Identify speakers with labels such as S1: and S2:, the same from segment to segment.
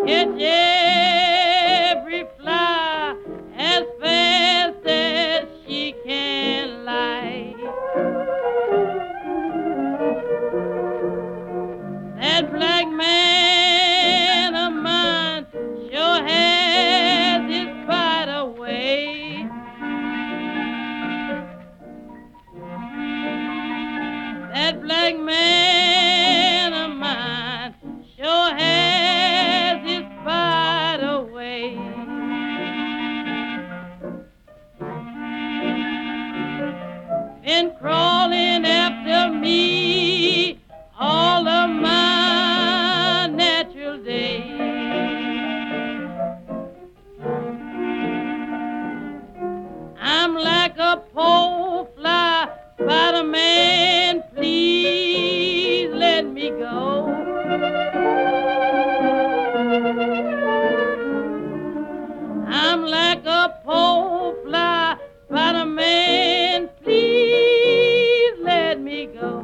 S1: catch every fly as fast as she can lie. That black man of mine sure has his spider way. That black man of mine sure has his spider way. Been crawling after me all of my natural days. I'm like a poor fly, Spider-Man, please let me go. I'm like a poor fly, Spider-Man, please let me go.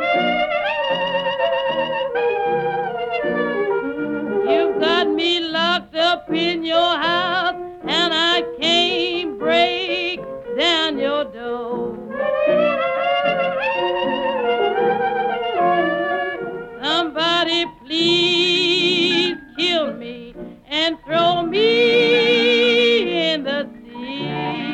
S1: You've got me locked up in your house, and I can't break down your door. Somebody please kill me and throw me in the sea.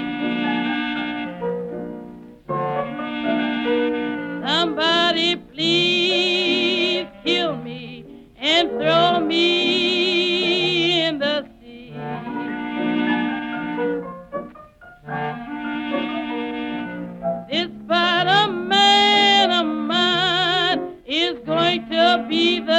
S1: Somebody please kill me and throw me in the sea. This Spider-Man of mine is going to be the